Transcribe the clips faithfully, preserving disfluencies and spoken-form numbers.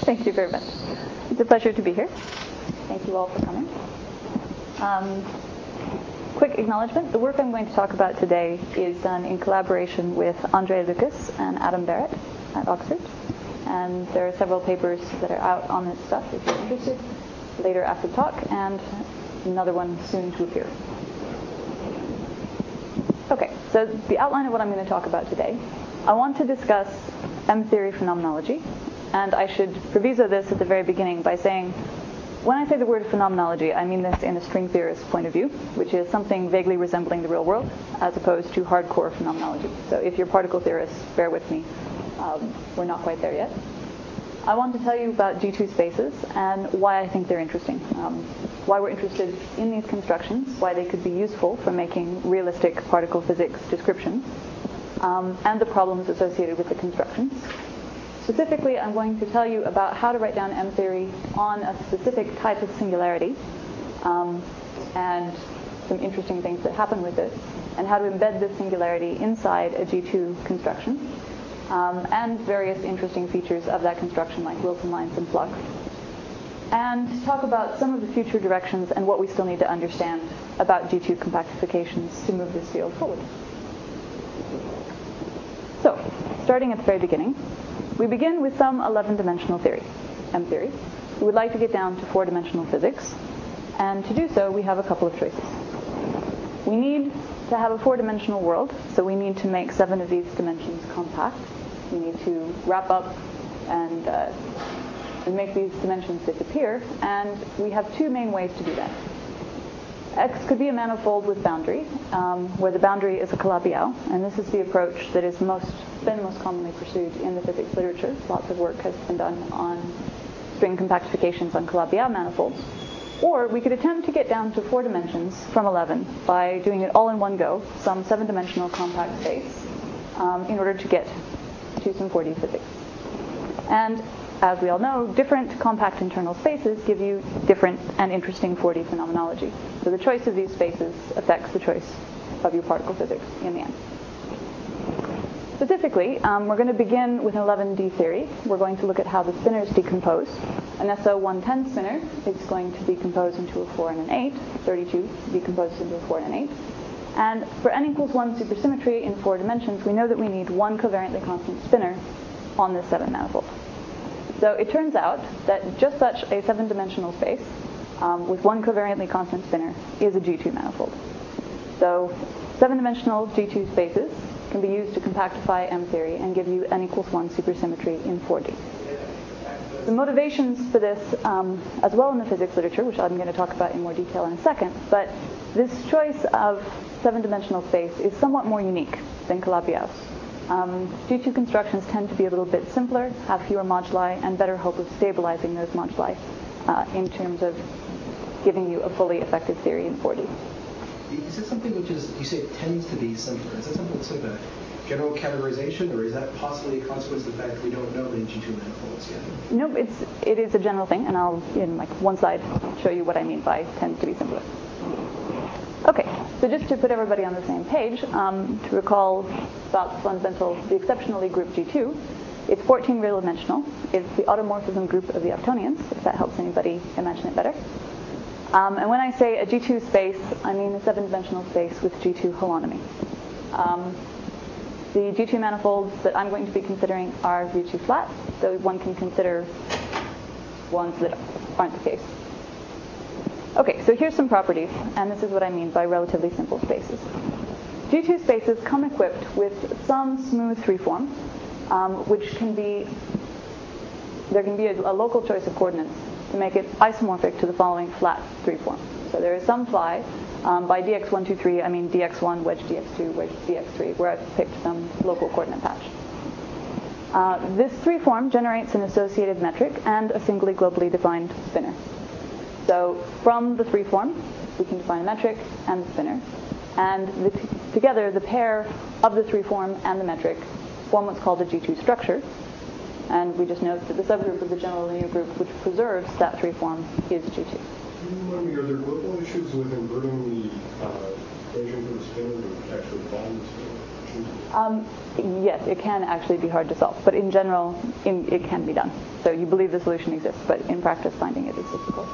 Thank you very much. It's a pleasure to be here. Thank you all for coming. Um, quick acknowledgement. The work I'm going to talk about today is done in collaboration with Andre Lucas and Adam Barrett at Oxford. And there are several papers that are out on this stuff if you're interested later after the talk, and another one soon to appear. Okay, so the outline of what I'm going to talk about today. I want to discuss M-theory phenomenology, and I should proviso this at the very beginning by saying, when I say the word phenomenology, I mean this in a string theorist point of view, which is something vaguely resembling the real world, as opposed to hardcore phenomenology. So if you're particle theorists, bear with me. Um, we're not quite there yet. I want to tell you about G two spaces and why I think they're interesting, um, why we're interested in these constructions, why they could be useful for making realistic particle physics descriptions, um, and the problems associated with the constructions. Specifically, I'm going to tell you about how to write down M-theory on a specific type of singularity, um, and some interesting things that happen with it, and how to embed this singularity inside a G two construction. Um, and various interesting features of that construction, like Wilson lines and flux, and talk about some of the future directions and what we still need to understand about G two compactifications to move this field forward. So, starting at the very beginning, we begin with some eleven-dimensional theory, M-theory. We would like to get down to four-dimensional physics, and to do so, we have a couple of choices. We need to have a four-dimensional world, so we need to make seven of these dimensions compact. We need to wrap up and, uh, and make these dimensions disappear, and we have two main ways to do that. X could be a manifold with boundary, um, where the boundary is a Calabi-Yau, and this is the approach that is most been most commonly pursued in the physics literature. Lots of work has been done on string compactifications on Calabi-Yau manifolds. Or we could attempt to get down to four dimensions from eleven by doing it all in one go, some seven-dimensional compact space, um, in order to get to some four D physics. And as we all know, different compact internal spaces give you different and interesting four D phenomenology. So the choice of these spaces affects the choice of your particle physics in the end. Specifically, um, we're going to begin with an eleven D theory. We're going to look at how the spinors decompose. An S O one ten spinner is going to decompose into a four and an eight. thirty-two decomposes into a four and an eight. And for n equals one supersymmetry in four dimensions, we know that we need one covariantly constant spinor on this seven manifold. So it turns out that just such a seven-dimensional space um, with one covariantly constant spinor is a G two manifold. So seven-dimensional G two spaces can be used to compactify M-theory and give you n equals one supersymmetry in four D. The motivations for this, um, as well in the physics literature, which I'm going to talk about in more detail in a second, but this choice of seven-dimensional space is somewhat more unique than Calabi-Yau's. Um, G two constructions tend to be a little bit simpler, have fewer moduli, and better hope of stabilizing those moduli uh, in terms of giving you a fully effective theory in four D. Is this something which is, you say it tends to be simpler? Is that something that's like a general categorization, or is that possibly a consequence of the fact that we don't know many G two manifolds yet? No, it's, it is a general thing, and I'll, in like one slide, show you what I mean by tends to be simpler. Okay, so just to put everybody on the same page, um, to recall about the fundamental, the exceptionally group G two, it's fourteen real dimensional. It's the automorphism group of the octonions, if that helps anybody imagine it better. Um, and when I say a G two space, I mean a seven-dimensional space with G two holonomy. Um, the G two manifolds that I'm going to be considering are G two flat, so one can consider ones that aren't the case. Okay, so here's some properties, and this is what I mean by relatively simple spaces. G two spaces come equipped with some smooth three-form, um, which can be, there can be a, a local choice of coordinates to make it isomorphic to the following flat three-form. So there is some phi, um, by d x one, two, three, I mean d x one, wedge d x two, wedge d x three, where I've picked some local coordinate patch. Uh, this three-form generates an associated metric and a singly globally defined spinor. So from the three-form, we can define a metric and the spinor. And the t- together, the pair of the three-form and the metric form what's called a G two structure. And we just note that the subgroup of the general linear group which preserves that three-form is G two. Can you remind me, are there global issues with inverting the uh, equation for the spinor to actually find the spinor? Um, yes, it can actually be hard to solve, but in general, in, it can be done. So you believe the solution exists, but in practice, finding it is difficult.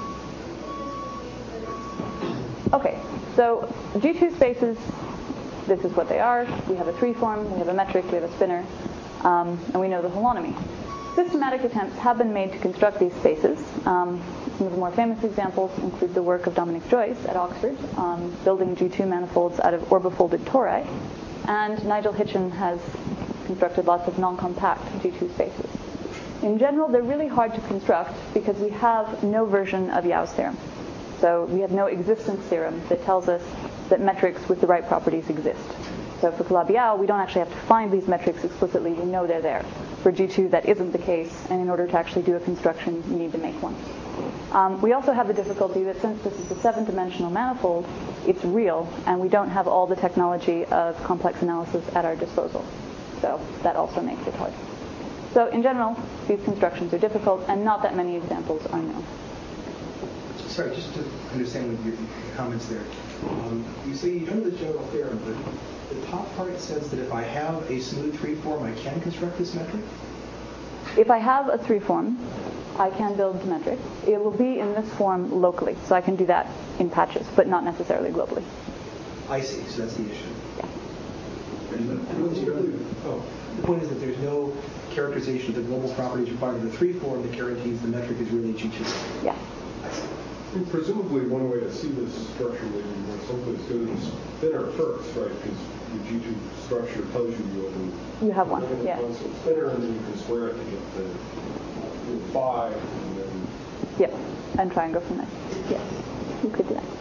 Okay, so G two spaces, this is what they are. We have a three form, we have a metric, we have a spinner, um, and we know the holonomy. Systematic attempts have been made to construct these spaces. Um, some of the more famous examples include the work of Dominic Joyce at Oxford, um, building G two manifolds out of orbifolded tori, and Nigel Hitchen has constructed lots of non-compact G two spaces. In general, they're really hard to construct because we have no version of Yau's theorem. So we have no existence theorem that tells us that metrics with the right properties exist. So for Calabi-Yau, we don't actually have to find these metrics explicitly. We know they're there. For G two, that isn't the case, and in order to actually do a construction, you need to make one. Um, we also have the difficulty that since this is a seven-dimensional manifold, it's real, and we don't have all the technology of complex analysis at our disposal. So that also makes it hard. So in general, these constructions are difficult, and not that many examples are known. Sorry, just to understand your comments there. Um, you say you don't know the general theorem, but the top part says that if I have a smooth three form, I can construct this metric? If I have a three form, I can build the metric. It will be in this form locally, so I can do that in patches, but not necessarily globally. I see, so that's the issue. Yeah. And the, point is, oh, the point is that there's no characterization of the global properties required of the three form that guarantees the metric is really G two. Yeah. I see. And presumably one way to see this structure would be more simply is go to the spinner first, right? Because the G two structure tells you you have You have one, yeah. constant spinner, and then you can square it to get the, the phi, and then... Yep, and try and go from there. Yes, you could do that.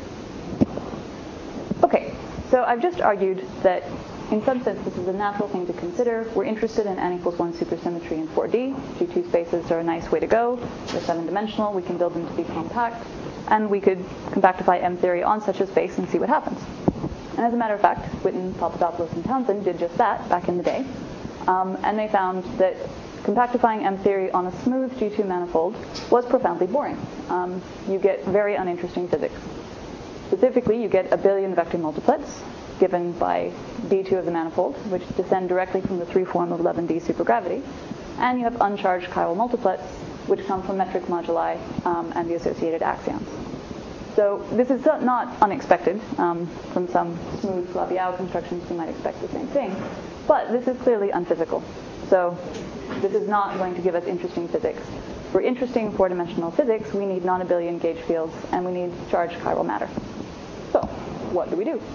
Okay, so I've just argued that in some sense this is a natural thing to consider. We're interested in n equals one supersymmetry in four D. G two spaces are a nice way to go. They're seven-dimensional. We can build them to be compact. And we could compactify M theory on such a space and see what happens. And as a matter of fact, Witten, Papadopoulos, and Townsend did just that back in the day. Um, and they found that compactifying M theory on a smooth G two manifold was profoundly boring. Um, you get very uninteresting physics. Specifically, you get a billion vector multiplets given by D two of the manifold, which descend directly from the three form of eleven D supergravity. And you have uncharged chiral multiplets, which come from metric moduli um, and the associated axions. So this is not unexpected. Um, from some smooth Calabi-Yau constructions, you might expect the same thing. But this is clearly unphysical. So this is not going to give us interesting physics. For interesting four-dimensional physics, we need non-abelian gauge fields, and we need charged chiral matter. So what do we do?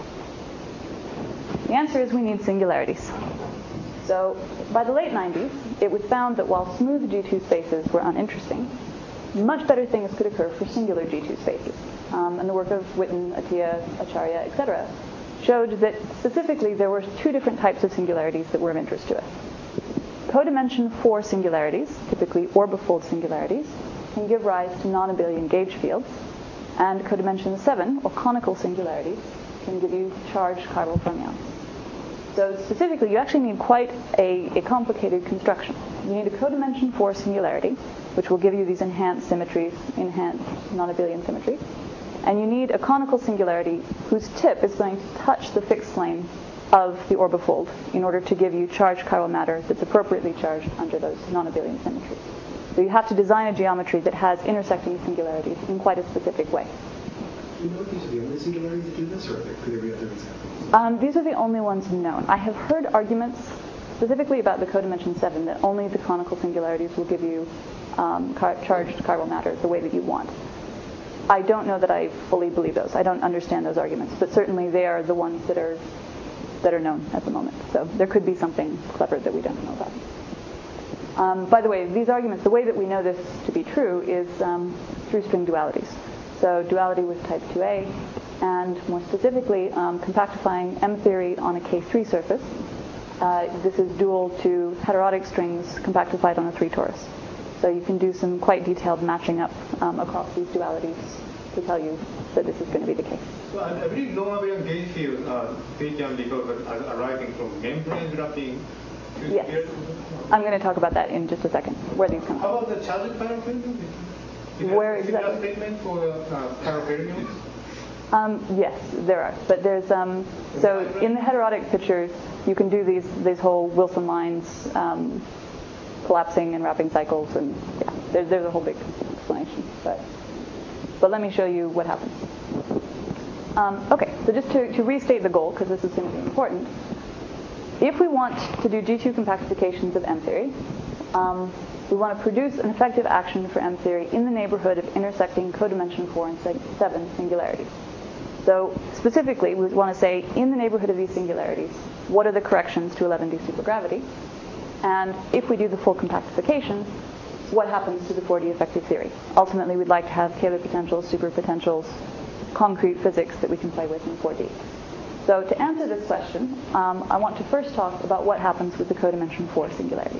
The answer is we need singularities. So by the late nineties, it was found that while smooth G two spaces were uninteresting, much better things could occur for singular G two spaces. Um, and the work of Witten, Atiyah, Acharya, et cetera, showed that specifically there were two different types of singularities that were of interest to us. Codimension four singularities, typically orbifold singularities, can give rise to non-abelian gauge fields, and codimension seven, or conical singularities, can give you charged chiral fermions. So specifically, you actually need quite a, a complicated construction. You need a codimension four singularity, which will give you these enhanced symmetries, enhanced non-abelian symmetries. And you need a conical singularity whose tip is going to touch the fixed plane of the orbifold in order to give you charged chiral matter that's appropriately charged under those non-abelian symmetries. So you have to design a geometry that has intersecting singularities in quite a specific way. Do you know if these are the only singularities that do this, or could there be other examples? Um, these are the only ones known. I have heard arguments specifically about the codimension seven that only the conical singularities will give you um, car- charged chiral matter the way that you want. I don't know that I fully believe those. I don't understand those arguments, but certainly they are the ones that are that are known at the moment. So there could be something clever that we don't know about. Um, by the way, these arguments, the way that we know this to be true is um, through string dualities. So duality with type two A, and more specifically, um, compactifying M theory on a K three surface. Uh, this is dual to heterotic strings compactified on a three torus. So you can do some quite detailed matching up um, across these dualities to tell you that this is going to be the case. So I believe non-abelian gauge field, uh, they can be arising from membrane wrapping. Yes. I'm going to talk about that in just a second, where these come from. How about the charged chiral fermions? Where exactly? Statement for uh, chiral fermions? Um, yes, there are. But there's, um, so in the heterotic pictures, you can do these these whole Wilson lines um, collapsing and wrapping cycles, and yeah, there, there's a whole big explanation. But but let me show you what happens. Um, okay, so just to, to restate the goal, because this is going to be important. If we want to do G two compactifications of M theory, um, we want to produce an effective action for M theory in the neighborhood of intersecting codimension four and seven singularities. So specifically, we want to say, in the neighborhood of these singularities, what are the corrections to eleven D supergravity? And if we do the full compactification, what happens to the four D effective theory? Ultimately, we'd like to have scalar potentials, superpotentials, concrete physics that we can play with in four D. So to answer this question, um, I want to first talk about what happens with the codimension four singularities.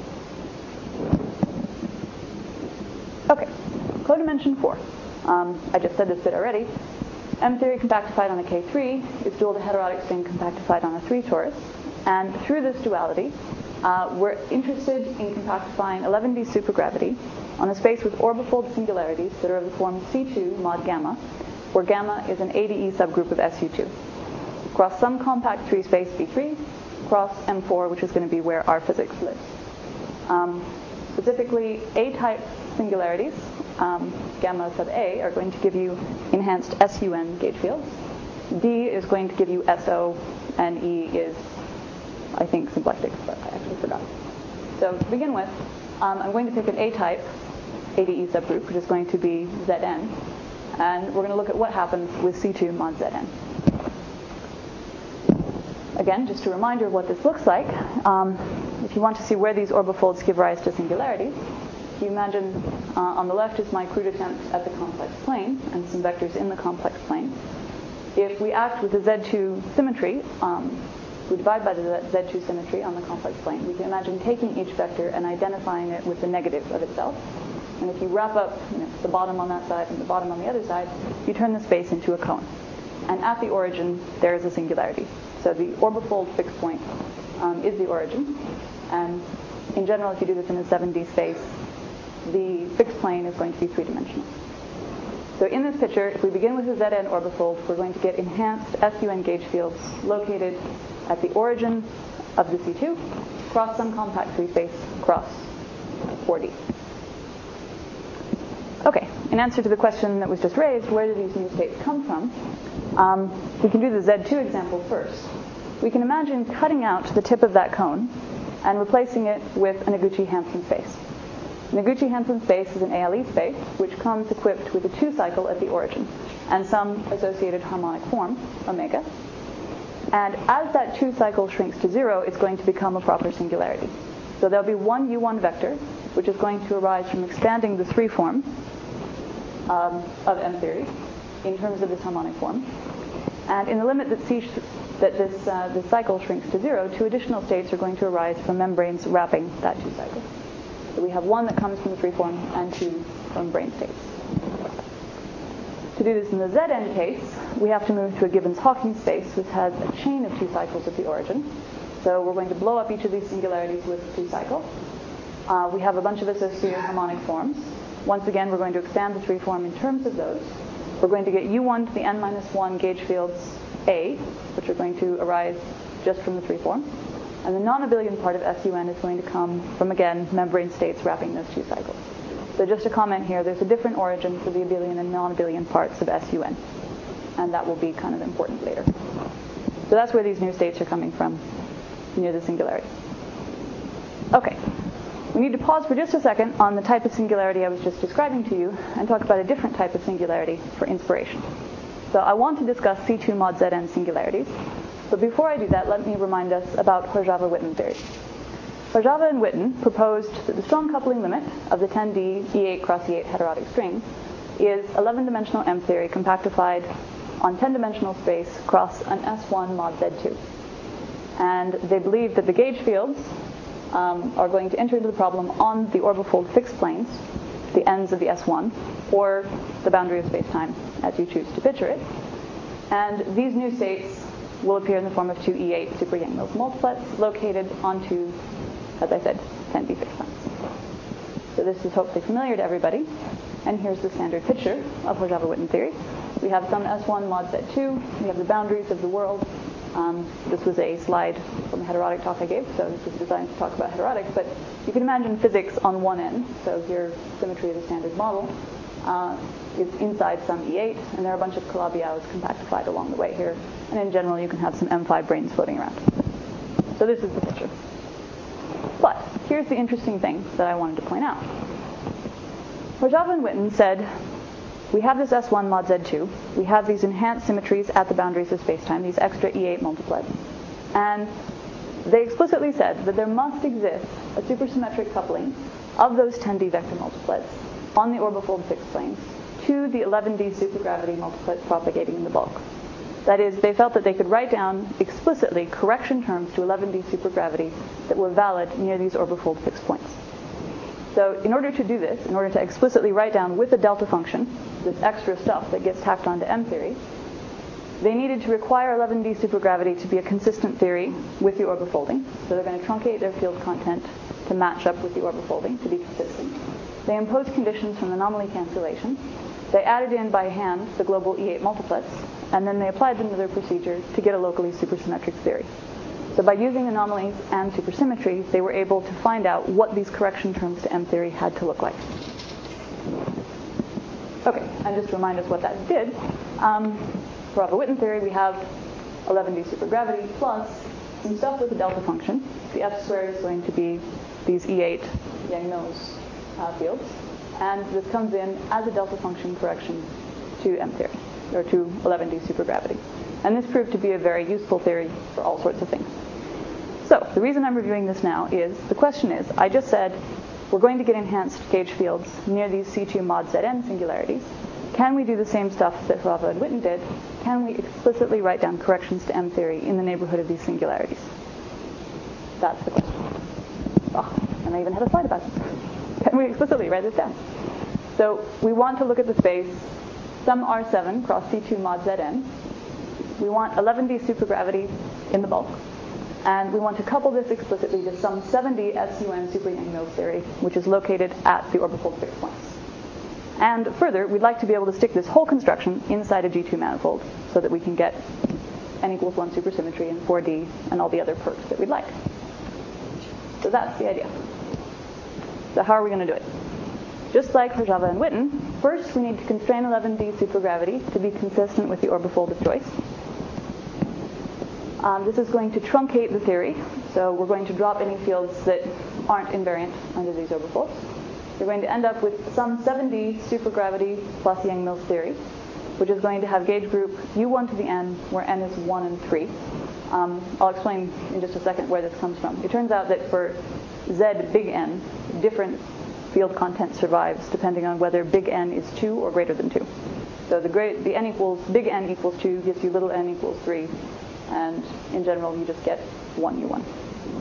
Okay, codimension four. Um, I just said this bit already. M theory compactified on a K three is dual to heterotic string compactified on a three torus. And through this duality, uh, we're interested in compactifying eleven D supergravity on a space with orbifold singularities that are of the form C two mod gamma, where gamma is an A to E subgroup of S U two. Across some compact three space B three, across M four, which is going to be where our physics lives. Um, specifically, A-type singularities, um, gamma sub A, are going to give you enhanced S U N gauge fields. D is going to give you S O, and E is, I think, symplectic, but I actually forgot. So to begin with, um, I'm going to pick an A-type A to E subgroup, which is going to be Z N, and we're going to look at what happens with C two mod Z N. Again, just a reminder of what this looks like. Um, if you want to see where these orbifolds give rise to singularities, if you imagine uh, on the left is my crude attempt at the complex plane and some vectors in the complex plane. If we act with the Z two symmetry, um, we divide by the Z two symmetry on the complex plane, we can imagine taking each vector and identifying it with the negative of itself. And if you wrap up you know, the bottom on that side and the bottom on the other side, you turn the space into a cone. And at the origin, there is a singularity. So the orbifold fixed point um, is the origin. And in general, if you do this in a seven D space, the fixed plane is going to be three-dimensional. So in this picture, if we begin with the Z N orbifold, we're going to get enhanced S U N gauge fields located at the origin of the C two, across some compact three space, across four D. Okay, in answer to the question that was just raised, where do these new states come from? Um, we can do the Z two example first. We can imagine cutting out the tip of that cone and replacing it with an Noguchi-Hansen space. Noguchi-Hansen space is an A L E space, which comes equipped with a two-cycle at the origin and some associated harmonic form, omega. And as that two-cycle shrinks to zero, it's going to become a proper singularity. So there'll be one U one vector, which is going to arise from expanding the three form um, of M theory in terms of this harmonic form. And in the limit that, C sh- that this, uh, this cycle shrinks to zero, two additional states are going to arise from membranes wrapping that two cycle. So we have one that comes from the free form and two from brane states. To do this in the Z N case, we have to move to a Gibbons-Hawking space, which has a chain of two cycles at the origin. So we're going to blow up each of these singularities with a two cycle. Uh, we have a bunch of associated harmonic forms. Once again, we're going to expand the three form in terms of those. We're going to get U one to the n minus one gauge fields A, which are going to arise just from the three form. And the non-abelian part of S U N is going to come from, again, membrane states wrapping those two cycles. So just a comment here, there's a different origin for the abelian and non-abelian parts of S U N. And that will be kind of important later. So that's where these new states are coming from, near the singularity. Okay. We need to pause for just a second on the type of singularity I was just describing to you and talk about a different type of singularity for inspiration. So I want to discuss C two mod Z N singularities. But before I do that, let me remind us about Horzava-Witten theory. Horzava and Witten proposed that the strong coupling limit of the ten D E eight cross E eight heterotic string is eleven-dimensional M theory compactified on ten-dimensional space across an S one mod Z two. And they believed that the gauge fields um, are going to enter into the problem on the orbifold fixed planes, the ends of the S one, or the boundary of space-time, as you choose to picture it. And these new states will appear in the form of two E eight super Yang-Mills multiplets located onto, as I said, ten D fixed planes. So this is hopefully familiar to everybody. And here's the standard picture of Horzava-Witten theory. We have some S one mod Z two. We have the boundaries of the world. Um, this was a slide from the heterotic talk I gave, so this is designed to talk about heterotic, but you can imagine physics on one end, so your symmetry of the standard model uh, is inside some E eight, and there are a bunch of Calabi-Yaos compactified along the way here, and in general you can have some M five branes floating around. So this is the picture. But here's the interesting thing that I wanted to point out. Rojava and Witten said, we have this S one mod Z two, we have these enhanced symmetries at the boundaries of spacetime, these extra E eight multiplets, and they explicitly said that there must exist a supersymmetric coupling of those ten D vector multiplets on the orbifold fixed planes to the eleven D supergravity multiplets propagating in the bulk. That is, they felt that they could write down explicitly correction terms to eleven D supergravity that were valid near these orbifold fixed points. So in order to do this, in order to explicitly write down with a delta function this extra stuff that gets tacked onto M theory, they needed to require eleven D supergravity to be a consistent theory with the orbifolding. So they're going to truncate their field content to match up with the orbifolding to be consistent. They imposed conditions from anomaly cancellation. They added in by hand the global E eight multiplets, and then they applied them to their procedure to get a locally supersymmetric theory. So by using anomalies and supersymmetry, they were able to find out what these correction terms to M theory had to look like. Okay, and just to remind us what that did, um, for Rojava-Witten theory, we have eleven D supergravity plus some stuff with a delta function. The F squared is going to be these E eight Yang-Mills uh, fields, and this comes in as a delta function correction to M theory, or to eleven D supergravity. And this proved to be a very useful theory for all sorts of things. So the reason I'm reviewing this now is, the question is, I just said we're going to get enhanced gauge fields near these C two mod Zn singularities. Can we do the same stuff that Rojava and Witten did? Can we explicitly write down corrections to M theory in the neighborhood of these singularities? That's the question. Oh, and I even had a slide about it. Can we explicitly write this down? So we want to look at the space some R seven cross C two mod Zn. We want eleven D supergravity in the bulk. And we want to couple this explicitly to some seven D S U N super Yang-Mills theory, which is located at the orbifold fixed points. And further, we'd like to be able to stick this whole construction inside a G two manifold so that we can get n equals one supersymmetry in four D and all the other perks that we'd like. So that's the idea. So how are we going to do it? Just like Rojava and Witten, first we need to constrain eleven D supergravity to be consistent with the orbifold of choice. Um, this is going to truncate the theory, so we're going to drop any fields that aren't invariant under these orbifolds. We're going to end up with some seven D supergravity plus Yang-Mills theory, which is going to have gauge group U one to the n, where n is one and three. Um, I'll explain in just a second where this comes from. It turns out that for Z big N, different field content survives depending on whether big N is two or greater than two. So the, great, the n equals, big N equals two gives you little n equals three. And in general, you just get one U one.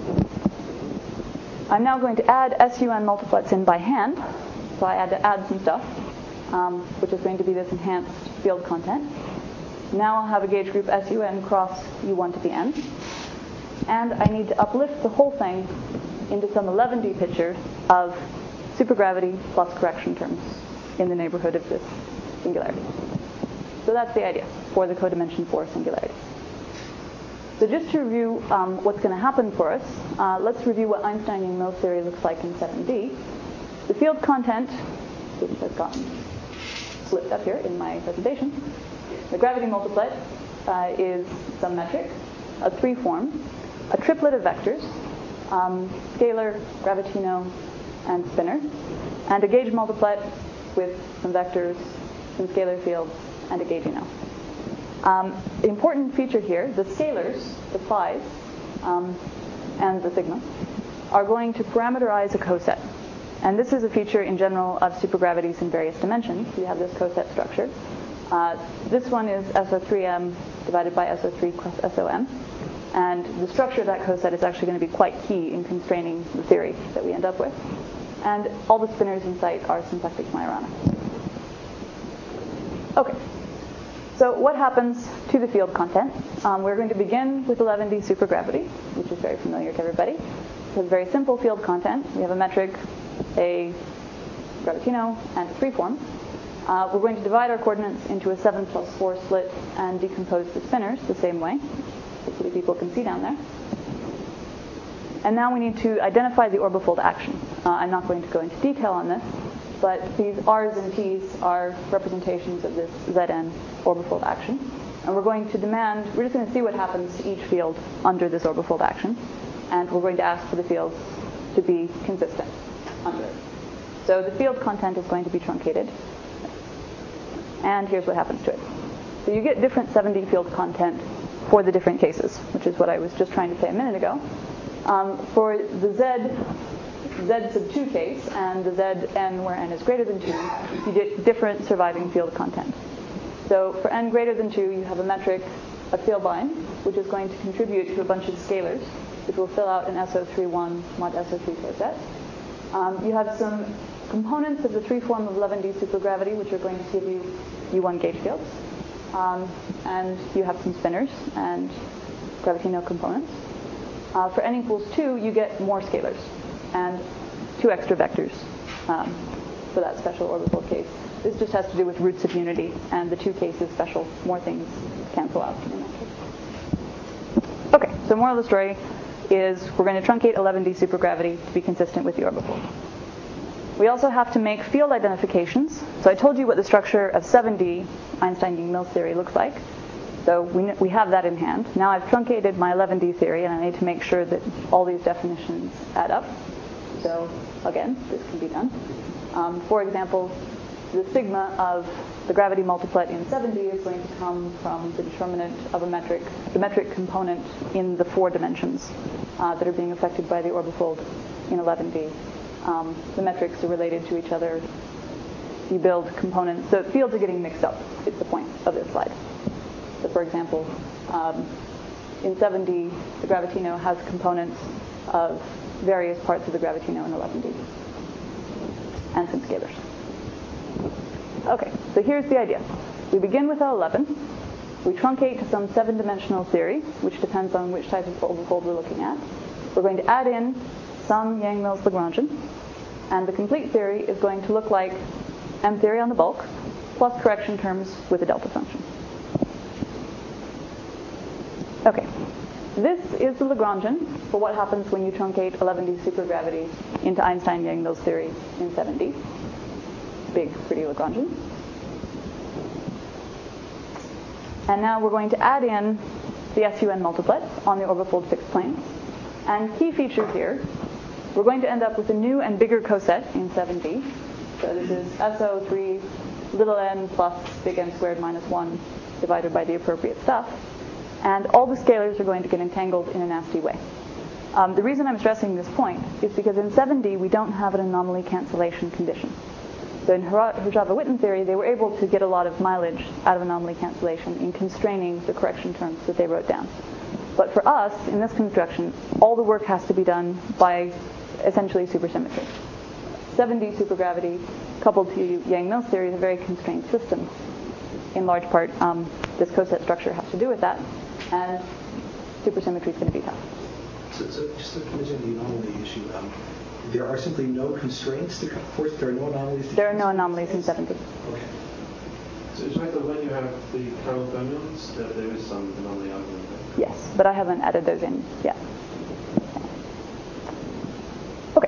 I'm now going to add S U N multiplets in by hand. So I had to add some stuff, um, which is going to be this enhanced field content. Now I'll have a gauge group S U N cross U one to the n. And I need to uplift the whole thing into some eleven D picture of supergravity plus correction terms in the neighborhood of this singularity. So that's the idea for the codimension four singularity. So just to review um, what's going to happen for us, uh, let's review what Einstein-Yang-Mills theory looks like in seven D. The field content, which has gotten flipped up here in my presentation, the gravity multiplet uh, is some metric, a three form, a triplet of vectors, um, scalar, gravitino, and spinor, and a gauge multiplet with some vectors, some scalar fields, and a gaugino. Um, the important feature here, the scalars, the phi's, um, and the sigma, are going to parameterize a coset. And this is a feature in general of supergravities in various dimensions. We have this coset structure. Uh, this one is S O three M divided by S O three plus S O M. And the structure of that coset is actually going to be quite key in constraining the theory that we end up with. And all the spinors in sight are symplectic Majorana. Okay. So what happens to the field content? Um, we're going to begin with eleven D supergravity, which is very familiar to everybody. It's a very simple field content. We have a metric, a gravitino, and a freeform. Uh, we're going to divide our coordinates into a seven plus four split and decompose the spinors the same way. Hopefully people can see down there. And now we need to identify the orbifold action. Uh, I'm not going to go into detail on this, but these R's and T's are representations of this Zn orbifold action. And we're going to demand, we're just going to see what happens to each field under this orbifold action. And we're going to ask for the fields to be consistent under it. So the field content is going to be truncated. And here's what happens to it. So you get different seven D field content for the different cases, which is what I was just trying to say a minute ago. Um, for the Z, Z sub two case and the Zn where n is greater than two, you get different surviving field content. So for n greater than two, you have a metric, a field line, which is going to contribute to a bunch of scalars, which will fill out an S O three one mod S O three coset. Um, you have some components of the three form of eleven D supergravity, which are going to give you U one gauge fields. Um, and you have some spinners and gravitino components. Uh, for n equals two, you get more scalars and two extra vectors um, for that special orbifold case. This just has to do with roots of unity, and the two cases special, more things cancel out in that case. Okay, so moral of the story is we're going to truncate eleven D supergravity to be consistent with the orbifold. We also have to make field identifications. So I told you what the structure of seven D Einstein-Yang-Mills theory looks like. So we, we have that in hand. Now I've truncated my eleven D theory, and I need to make sure that all these definitions add up. So again, this can be done. Um, for example, the sigma of the gravity multiplet in seven D is going to come from the determinant of a metric, the metric component in the four dimensions uh, that are being affected by the orbifold in eleven D. Um, the metrics are related to each other. You build components. So fields are getting mixed up. It's the point of this slide. So for example, um, in seven D, the gravitino has components of various parts of the gravitino in eleven D. And some scalars. Okay, so here's the idea. We begin with L eleven. We truncate to some seven-dimensional theory, which depends on which type of orbifold we're looking at. We're going to add in some Yang-Mills Lagrangian, and the complete theory is going to look like M theory on the bulk, plus correction terms with a delta function. Okay, this is the Lagrangian for what happens when you truncate eleven D supergravity into Einstein-Yang-Mills theory in seven D. Big, pretty Lagrangian. And now we're going to add in the S U N multiplet on the orbifold fixed plane. And key feature here, we're going to end up with a new and bigger coset in seven D. So this is S O three little n plus big N squared minus one divided by the appropriate stuff. And all the scalars are going to get entangled in a nasty way. Um, the reason I'm stressing this point is because in seven D, we don't have an anomaly cancellation condition. So in Hojava-Witten theory, they were able to get a lot of mileage out of anomaly cancellation in constraining the correction terms that they wrote down. But for us, in this construction, all the work has to be done by essentially supersymmetry. seven D supergravity coupled to Yang-Mills theory is a very constrained system. In large part, um, this coset structure has to do with that, and supersymmetry is going to be tough. So, so just to mention the anomaly issue, um, there are simply no constraints to force. There are no anomalies. To there are no anomalies in seven D. Okay. So it's right that when you have the Carroll fermions, that there is some anomaly argument there? Yes, but I haven't added those in yet. Okay.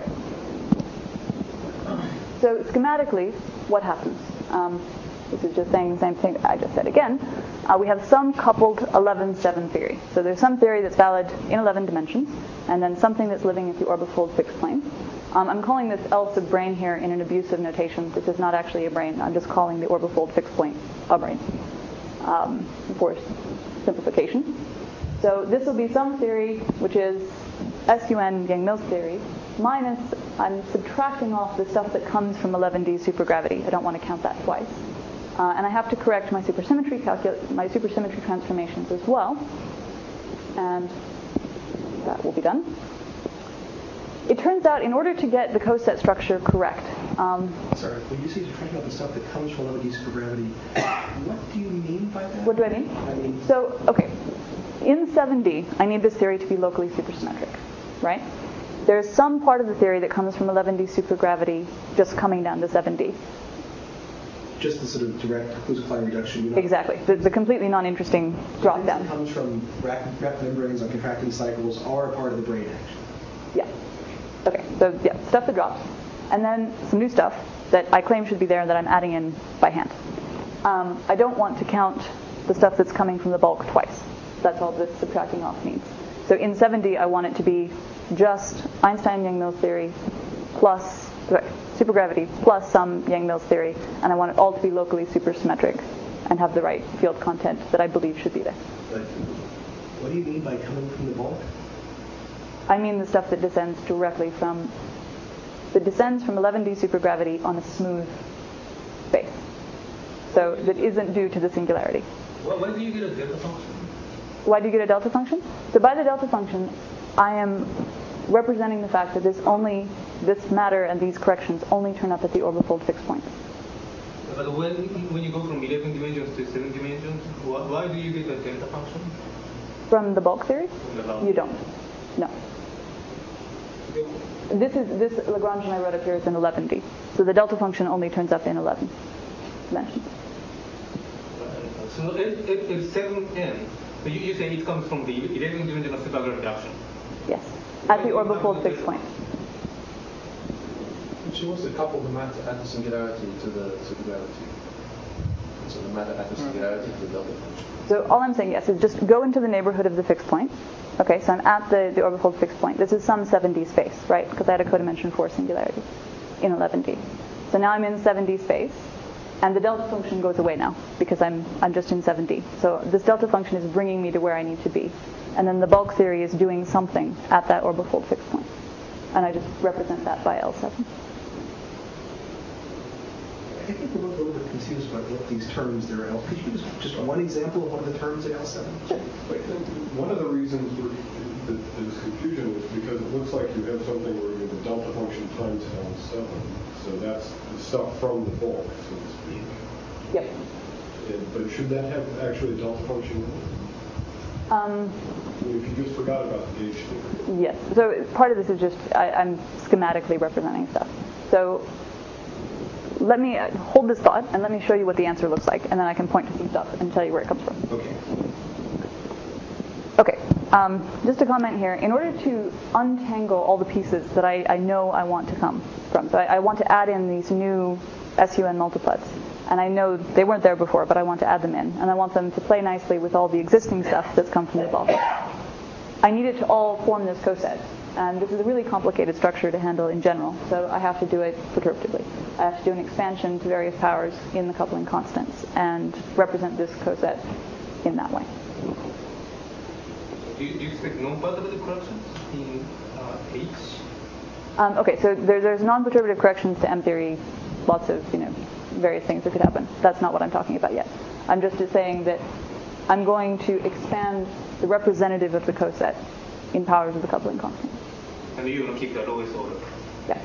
So schematically, what happens? Um, this is just saying the same thing I just said again. Uh, we have some coupled eleven seven theory. So there's some theory that's valid in eleven dimensions, and then something that's living at the orbifold fixed plane. Um, I'm calling this L sub brane here in an abusive notation. This is not actually a brane. I'm just calling the orbifold fixed point a brane um, for simplification. So this will be some theory, which is S U N Yang-Mills theory, minus I'm subtracting off the stuff that comes from eleven D supergravity. I don't want to count that twice. Uh, and I have to correct my supersymmetry calcul- my supersymmetry transformations as well. And that will be done. It turns out in order to get the coset structure correct... Um, Sorry, when you say you're talking about the stuff that comes from eleven D supergravity, what do you mean by that? What do I mean? I mean... So, okay. In seven D, I need this theory to be locally supersymmetric, right? There's some part of the theory that comes from eleven D supergravity just coming down to seven D. Just the sort of direct Kaluza-Klein reduction. You know, exactly. The, the completely non-interesting drop down. That comes from wrapped, wrapped membranes on contracting cycles are a part of the brain action. So yeah, stuff that drops, and then some new stuff that I claim should be there that I'm adding in by hand. Um, I don't want to count the stuff that's coming from the bulk twice. That's all this subtracting off means. So in seventy, I want it to be just Einstein-Yang-Mills theory plus sorry, supergravity plus some Yang-Mills theory, and I want it all to be locally supersymmetric and have the right field content that I believe should be there. What do you mean by coming from the bulk? I mean the stuff that descends directly from, that descends from eleven D supergravity on a smooth space. So that isn't due to the singularity. Well, why do you get a delta function? Why do you get a delta function? So by the delta function, I am representing the fact that this only, this matter and these corrections only turn up at the orbifold fixed point. But when, when you go from eleven dimensions to seven dimensions, why, why do you get a delta function? From the bulk theory? From the bulk. You don't. No. This is this Lagrangian I wrote up here is in eleven D. So the delta function only turns up in eleven dimensions. So if, if, if seven n, so you, you say it comes from the eleven dimensional supergravity reduction. Yes. At the orbifold fixed point. She wants to couple the matter at the singularity to the supergravity. So the matter at the singularity to the delta function. So all I'm saying, yes, is just go into the neighborhood of the fixed point. Okay, so I'm at the, the orbifold fixed point. This is some seven D space, right? Because I had a codimension four singularity in eleven D. So now I'm in seven D space, and the delta function goes away now because I'm I'm just in seven D. So this delta function is bringing me to where I need to be. And then the bulk theory is doing something at that orbifold fixed point. And I just represent that by L seven. I think we're a little bit confused about what these terms there are. L. Could you give us just one example of one of the terms in L seven? Sure. Wait, one of the reasons for that there's confusion is because it looks like you have something where you have a delta function times L seven. So that's the stuff from the bulk, so to speak. Yep. And, but should that have actually a delta function in it? Um, I mean, if you just forgot about the gauge theory. yes. So part of this is just I, I'm schematically representing stuff. So let me uh, hold this thought and let me show you what the answer looks like, and then I can point to some stuff and tell you where it comes from. Okay. Okay, um, just a comment here. In order to untangle all the pieces that I, I know I want to come from, so I, I want to add in these new S U N multiplets, and I know they weren't there before, but I want to add them in, and I want them to play nicely with all the existing stuff that's come from the bulk. I need it to all form this coset, and this is a really complicated structure to handle in general, so I have to do it perturbatively. I have to do an expansion to various powers in the coupling constants and represent this coset in that way. Do you, do you expect non-perturbative corrections in uh, H? Um, okay, so there, there's non-perturbative corrections to M theory, lots of, you know, various things that could happen. That's not what I'm talking about yet. I'm just saying that I'm going to expand the representative of the coset in powers of the coupling constant. And you're going to keep the lowest order. Yeah.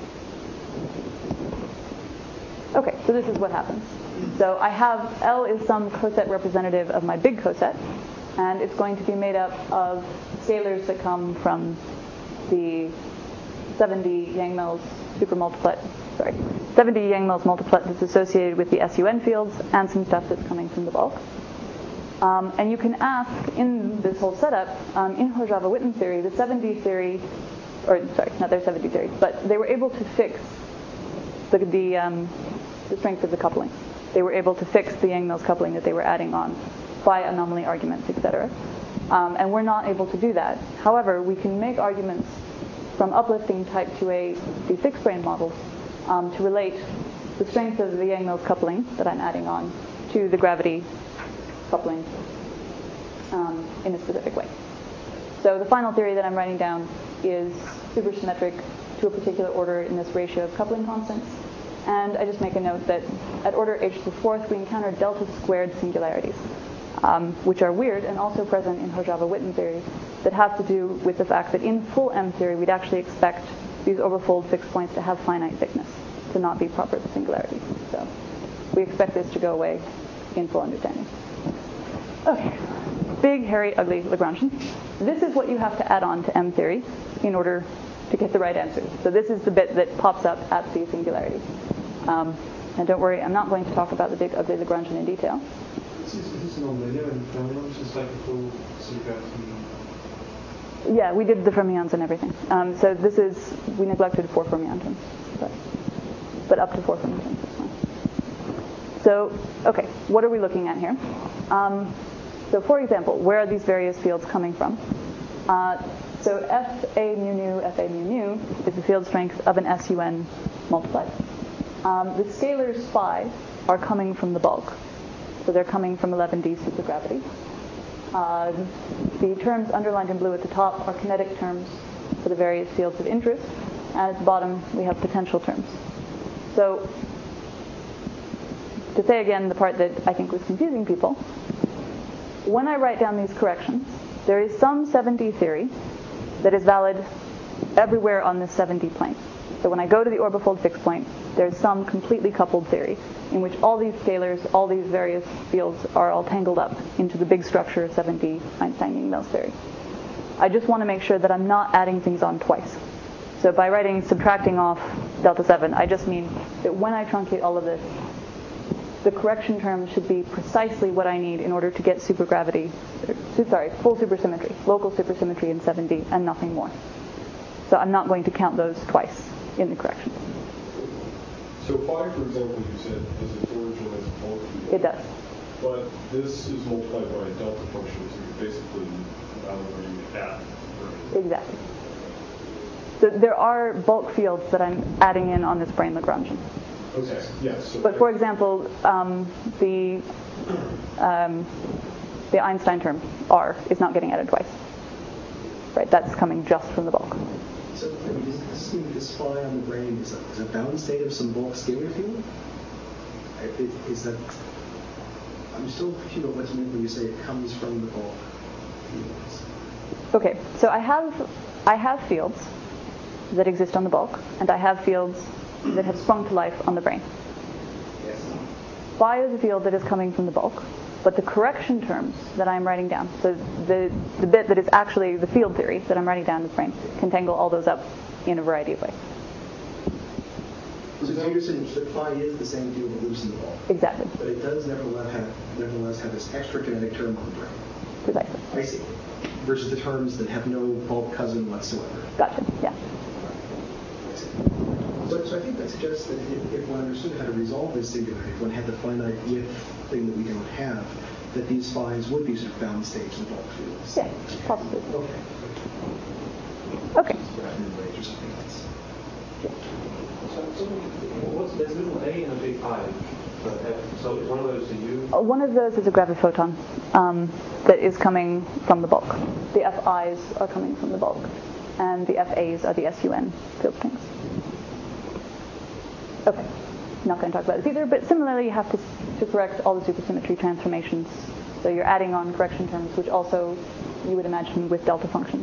Okay, so this is what happens. So I have L is some coset representative of my big coset, and it's going to be made up of scalars that come from the seven D Yang-Mills supermultiplet, sorry, seven D Yang-Mills multiplet that's associated with the S U N fields and some stuff that's coming from the bulk. Um, and you can ask in this whole setup, um, in Hořava-Witten theory, the seven D theory, or sorry, not their seven D theory, but they were able to fix the the, um, the strength of the coupling. They were able to fix the Yang-Mills coupling that they were adding on by anomaly arguments, et cetera. Um, and we're not able to do that. However, we can make arguments from uplifting type two A, the fixed brane models, um, to relate the strength of the Yang-Mills coupling that I'm adding on to the gravity coupling um, in a specific way. So the final theory that I'm writing down is supersymmetric to a particular order in this ratio of coupling constants. And I just make a note that at order h to the fourth, we encounter delta squared singularities, um, which are weird and also present in Hořava-Witten theory, that have to do with the fact that in full M theory, we'd actually expect these overfold fixed points to have finite thickness, to not be proper singularities. So we expect this to go away in full understanding. Okay, big, hairy, ugly Lagrangian. This is what you have to add on to M theory in order to get the right answers. So this is the bit that pops up at the singularity. Um, and don't worry, I'm not going to talk about the big, ugly Lagrangian in detail. This is, this is nonlinear and Fermions, it's like a full supergravity. Yeah, we did the fermions and everything. Um, so this is, we neglected four fermion terms, but, but up to four fermion terms is fine. So, okay, what are we looking at here? Um, so for example, where are these various fields coming from? Uh, so F A mu nu, F A mu nu is the field strength of an S U N multiplied. Um, the scalars phi are coming from the bulk. So they're coming from eleven D supergravity. Uh, the terms underlined in blue at the top are kinetic terms for the various fields of interest. And at the bottom, we have potential terms. So to say again the part that I think was confusing people, when I write down these corrections, there is some seven D theory that is valid everywhere on this seven D plane. So when I go to the orbifold fixed point, there's some completely coupled theory in which all these scalars, all these various fields are all tangled up into the big structure of seven D Einstein-Yang-Mills theory. I just want to make sure that I'm not adding things on twice. So by writing subtracting off delta seven, I just mean that when I truncate all of this, the correction term should be precisely what I need in order to get supergravity, or, sorry, full supersymmetry, local supersymmetry in seven D, and nothing more. So I'm not going to count those twice in the correction. So phi, for example, you said has its origin as a bulk field. It does. But this is multiplied by a delta function, so you're basically evaluating at. Right? Exactly. So there are bulk fields that I'm adding in on this brane Lagrangian. Okay, yes. So But for example, um, the um, the Einstein term, R, is not getting added twice. Right, that's coming just from the bulk. So I mean, does this mean this phi on the brane is a, is a bound state of some bulk scalar field? I- Is, is that... I'm still confused about what you mean when you say it comes from the bulk fields. Okay, so I have I have fields that exist on the bulk, and I have fields that have sprung to life on the brane. Yes. Phi is a field that is coming from the bulk, but the correction terms that I'm writing down, so the, the bit that is actually the field theory that I'm writing down in the brane, can tangle all those up in a variety of ways. So you're saying that phi is the same field that lives in the bulk, Exactly. but it does nevertheless have, nevertheless have this extra kinetic term on the brane. Precisely. I see. Versus the terms that have no bulk cousin whatsoever. Gotcha. Yeah. I see. So, so I think that suggests that if, if one understood how to resolve this singularity, if one had the finite if thing that we don't have, that these phis would be sort of bound states in bulk fields. Yeah, possibly. Okay. Okay. Or something else. So, so what's, there's a little a and a big I. So, F, so one of those are U. Uh, One of those is a graviphoton um, that is coming from the bulk. The F Is are coming from the bulk, and the F As are the S U N field strings. Okay, not going to talk about this either, but similarly you have to, to correct all the supersymmetry transformations. So you're adding on correction terms, which also you would imagine with delta functions.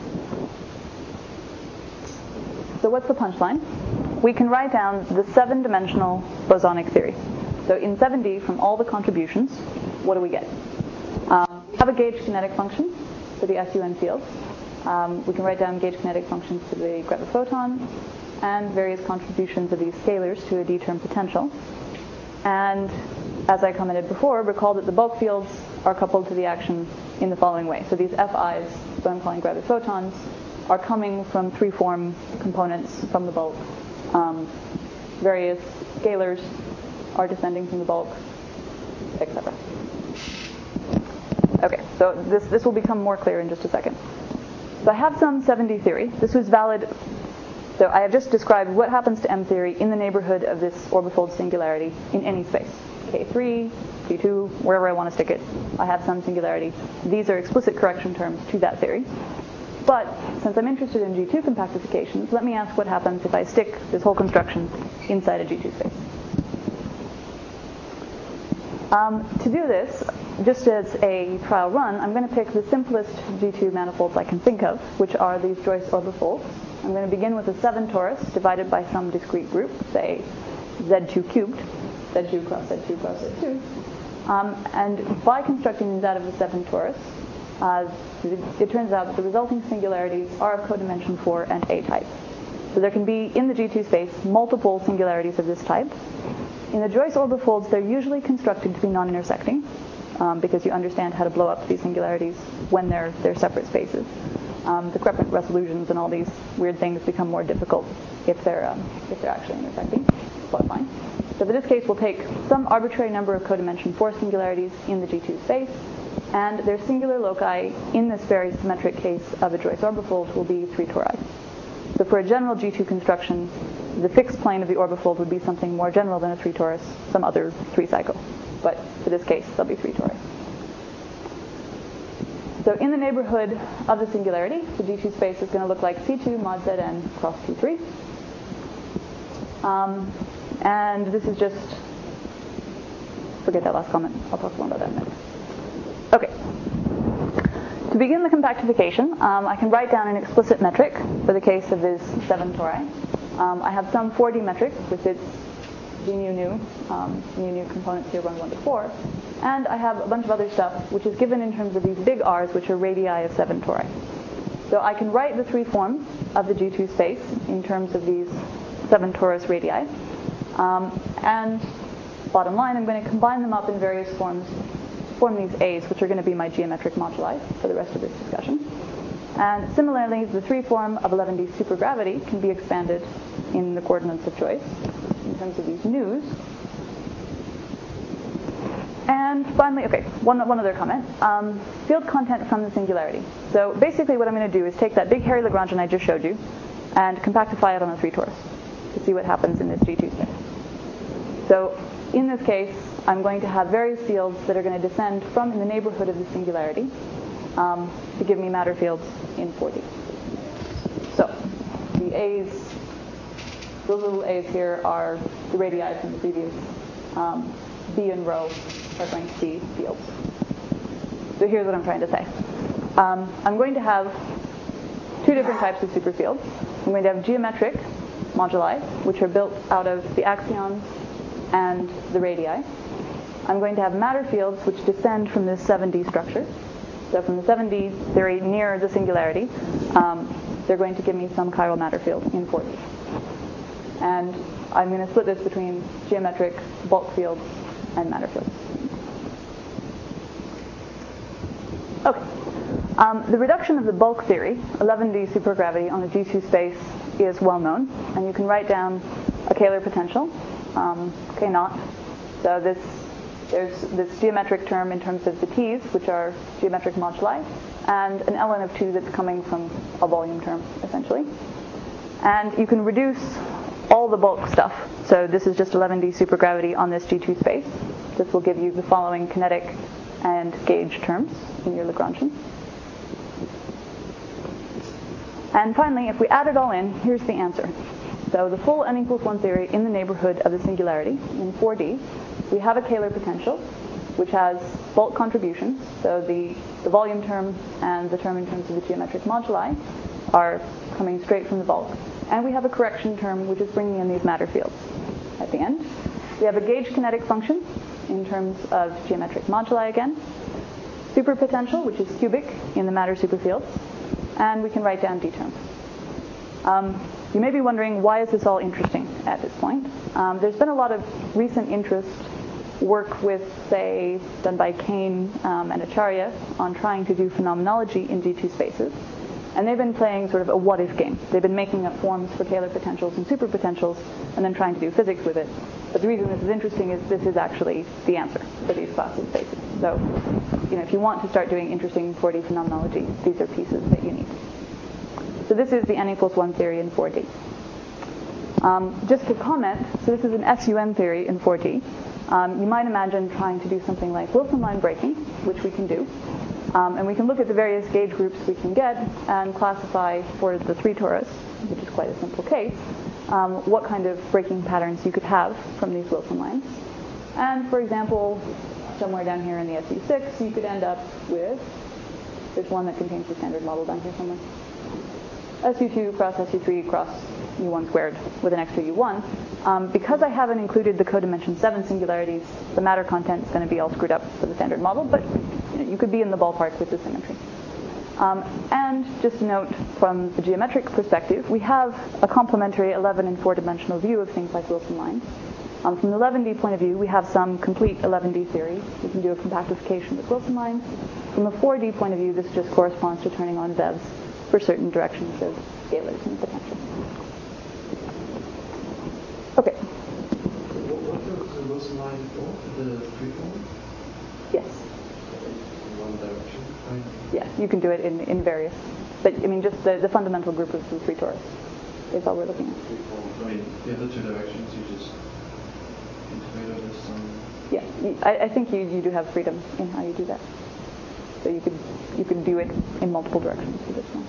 So what's the punchline? We can write down the seven-dimensional bosonic theory. So in seven D, from all the contributions, what do we get? Um, we have a gauge kinetic function for the S U N field. Um, we can write down gauge kinetic functions for the graviphoton and various contributions of these scalars to a D-term potential. And as I commented before, recall that the bulk fields are coupled to the action in the following way. So these F Is, that I'm calling graviphotons, are coming from three-form components from the bulk. Um, various scalars are descending from the bulk, et cetera. Okay, so this, this will become more clear in just a second. So I have some seven D theory. This was valid. So I have just described what happens to M theory in the neighborhood of this orbifold singularity in any space. K three, K two, wherever I want to stick it. I have some singularity. These are explicit correction terms to that theory. But since I'm interested in G two compactifications, let me ask what happens if I stick this whole construction inside a G two space. Um, to do this, just as a trial run, I'm going to pick the simplest G two manifolds I can think of, which are these Joyce orbifolds. I'm going to begin with a seven torus divided by some discrete group, say Z two cubed, Z two cross Z two cross Z two. Um, and by constructing these out of a seven torus, uh, it, it turns out that the resulting singularities are of codimension four and A type. So there can be, in the G two space, multiple singularities of this type. In the Joyce orbifolds, they're usually constructed to be non-intersecting, um, because you understand how to blow up these singularities when they're, they're separate spaces. Um, the Crepin resolutions and all these weird things become more difficult if they're um, if they're actually intersecting, but fine. So for this case, we'll take some arbitrary number of codimension four singularities in the G two space, and their singular loci in this very symmetric case of a Joyce orbifold will be three tori. So for a general G two construction, the fixed plane of the orbifold would be something more general than a three torus, some other three cycle. But for this case, they'll be three tori. So in the neighborhood of the singularity, the G two space is going to look like C two mod Zn cross Q three. Um, and this is just, forget that last comment. I'll talk more about that in a minute. Okay. To begin the compactification, um, I can write down an explicit metric for the case of this seven tori. Um, I have some four D metric with its g mu nu, um, mu nu components here run one to four. And I have a bunch of other stuff, which is given in terms of these big R's, which are radii of seven tori. So I can write the three forms of the G two space in terms of these seven torus radii. Um, and bottom line, I'm going to combine them up in various forms to form these A's, which are going to be my geometric moduli for the rest of this discussion. And similarly, the three form of eleven D supergravity can be expanded in the coordinates of choice in terms of these nus. And finally, okay, one, one other comment. Um, field content from the singularity. So basically what I'm going to do is take that big hairy Lagrangian I just showed you and compactify it on a three torus to see what happens in this G two space. So in this case, I'm going to have various fields that are going to descend from in the neighborhood of the singularity um, to give me matter fields in four D. So the A's, those little A's here are the radii from the previous. Um, B and rho are going to be fields. So here's what I'm trying to say. Um, I'm going to have two different types of superfields. I'm going to have geometric moduli, which are built out of the axions and the radii. I'm going to have matter fields, which descend from this seven D structure. So from the seven D very near the singularity, um, they're going to give me some chiral matter field in four D. And I'm going to split this between geometric bulk fields and matter fields. Okay. Um, the reduction of the bulk theory, eleven D supergravity on the G two space, is well known, and you can write down a Kähler potential, um, K naught. So this there's this geometric term in terms of the T's, which are geometric moduli, and an ln of two that's coming from a volume term, essentially. And you can reduce all the bulk stuff. So this is just eleven D supergravity on this G two space. This will give you the following kinetic and gauge terms in your Lagrangian. And finally, if we add it all in, here's the answer. So the full n equals one theory in the neighborhood of the singularity in four D, we have a Kähler potential, which has bulk contributions. So the, the volume term and the term in terms of the geometric moduli are coming straight from the bulk. And we have a correction term, which is bringing in these matter fields at the end. We have a gauge kinetic function in terms of geometric moduli again. Superpotential, which is cubic in the matter superfields. And we can write down D terms. Um, you may be wondering, why is this all interesting at this point? Um, there's been a lot of recent interest, work with, say, done by Kane um, and Acharya on trying to do phenomenology in G two spaces. And they've been playing sort of a what-if game. They've been making up forms for Kähler potentials and superpotentials and then trying to do physics with it. But the reason this is interesting is this is actually the answer for these class of spaces. So, you know, if you want to start doing interesting four D phenomenology, these are pieces that you need. So this is the n equals one theory in four D. Um, just to comment, so this is an S U N theory in four D. Um, you might imagine trying to do something like Wilson line breaking, which we can do. Um, and we can look at the various gauge groups we can get and classify for the three torus, which is quite a simple case, um, what kind of breaking patterns you could have from these Wilson lines. And for example, somewhere down here in the S U six, you could end up with, there's one that contains the standard model down here somewhere, S U two cross S U three cross U one squared with an extra U one. Um, because I haven't included the codimension seven singularities, the matter content is going to be all screwed up for the standard model, but you know, you could be in the ballpark with the symmetry. Um, and just a note from the geometric perspective, we have a complementary eleven and four dimensional view of things like Wilson lines. Um, from the eleven D point of view, we have some complete eleven D theory. We can do a compactification with Wilson lines. From the four D point of view, this just corresponds to turning on V E Vs for certain directions of scalars and potential. Okay. What, what was the Wilson line for? The freeform? Yes. In one direction? Right. Yeah, you can do it in, in various. But, I mean, just the, the fundamental group of the three torus is all we're looking at. Freeform. I mean, the other two directions, you just integrate over some... Yeah, I, I think you, you do have freedom in how you do that. So you could you could do it in multiple directions for this one.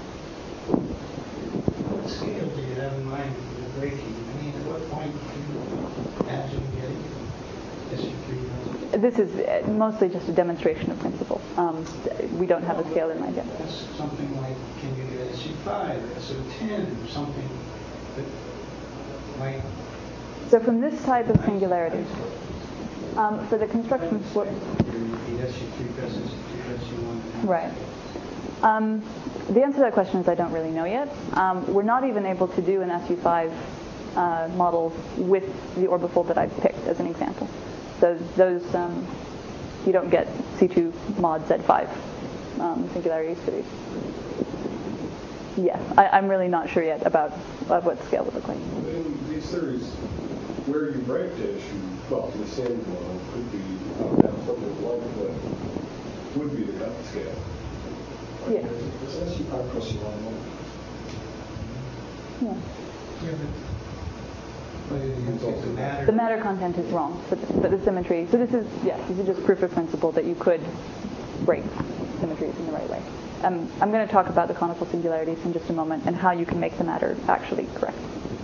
What scale do you have in mind for the breaking? I mean, at what point do you imagine getting S U three? This is mostly just a demonstration of principle. Um, we don't have a scale in mind yet. That's something like, can you get S U five or S U ten or something that might... So from this type of singularity, um, for the construction split... The S U three press, S U two press, S U one... Right. Um, the answer to that question is I don't really know yet. Um, we're not even able to do an S U five uh, model with the orbifold that I've picked as an example. So those, um, you don't get C two mod Z five um, singularities for these. Yeah, I, I'm really not sure yet about, about what scale would look like. In these theories, where you break the issue, well, the same model could be uh, something like that would be the cut scale. Yeah. Does S U five cross you on one? Yeah. Yeah, but whether you get the matter... The matter content is wrong, but, but the symmetry, so this is, yeah, this is just proof of principle that you could break symmetries in the right way. Um, I'm going to talk about the conical singularities in just a moment and how you can make the matter actually correct.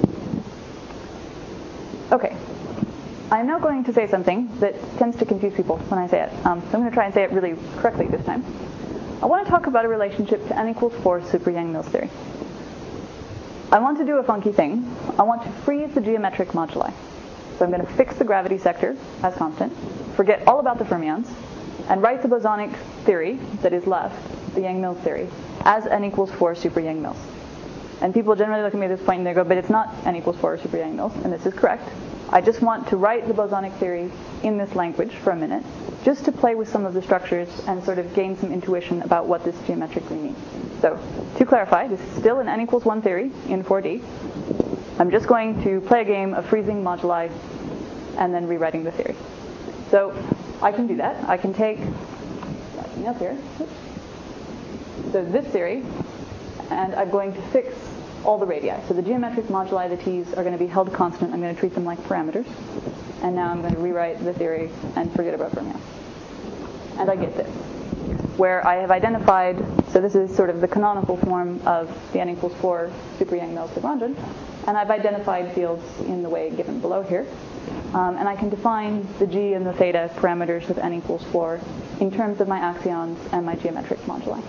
Okay. I'm now going to say something that tends to confuse people when I say it. Um, so I'm going to try and say it really correctly this time. I want to talk about a relationship to n equals four super Yang-Mills theory. I want to do a funky thing. I want to freeze the geometric moduli. So I'm going to fix the gravity sector as constant, forget all about the fermions, and write the bosonic theory that is left, the Yang-Mills theory, as n equals four super Yang-Mills. And people generally look at me at this point and they go, but it's not n equals four super Yang-Mills, and this is correct. I just want to write the bosonic theory in this language for a minute, just to play with some of the structures and sort of gain some intuition about what this geometrically means. So, to clarify, this is still an n equals one theory in four D. I'm just going to play a game of freezing moduli and then rewriting the theory. So, I can do that. I can take, backing up here, so this theory, and I'm going to fix all the radii. So the geometric moduli, the t's, are going to be held constant. I'm going to treat them like parameters. And now I'm going to rewrite the theory and forget about fermions. And I get this, where I have identified, so this is sort of the canonical form of the n equals four super Yang-Mills Lagrangian, and I've identified fields in the way given below here. Um, and I can define the g and the theta parameters of n equals four in terms of my axions and my geometric moduli.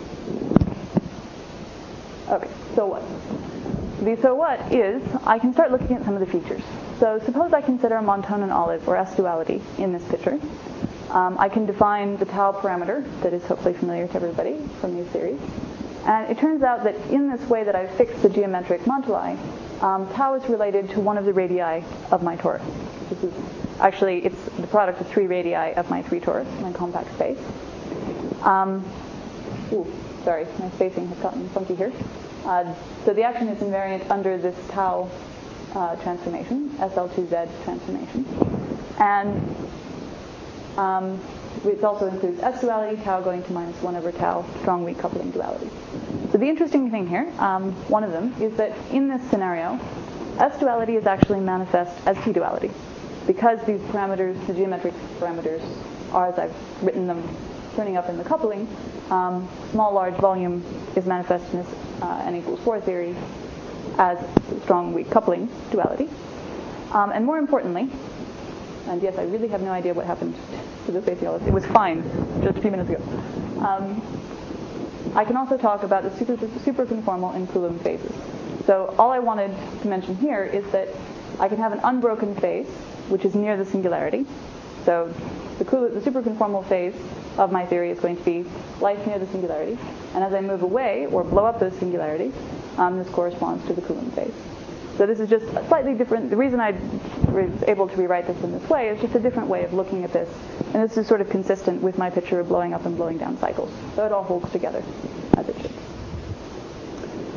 Okay, so what? The so what is, I can start looking at some of the features. So suppose I consider a Monton and Olive, or S-duality, in this picture. Um, I can define the tau parameter that is hopefully familiar to everybody from these theories. And it turns out that in this way that I've fixed the geometric moduli, um, tau is related to one of the radii of my torus. This is actually, it's the product of three radii of my three torus, my compact space. Um, ooh, sorry, my spacing has gotten funky here. Uh, so the action is invariant under this tau uh, transformation, S L two Z transformation. And um, it also includes S-duality, tau going to minus one over tau, strong weak coupling duality. So the interesting thing here, um, one of them, is that in this scenario, S-duality is actually manifest as T-duality. Because these parameters, the geometric parameters, are as I've written them, turning up in the coupling, um, small large volume is manifest in this uh, n equals four theory as strong weak coupling duality. Um, and more importantly, and yes, I really have no idea what happened to the faciolus. It was fine just a few minutes ago. Um, I can also talk about the super, superconformal and Coulomb phases. So all I wanted to mention here is that I can have an unbroken phase, which is near the singularity. So the, the superconformal phase of my theory is going to be life near the singularity. And as I move away, or blow up those singularities, um, this corresponds to the Coulomb phase. So this is just a slightly different, the reason I was able to rewrite this in this way is just a different way of looking at this. And this is sort of consistent with my picture of blowing up and blowing down cycles. So it all holds together as it should.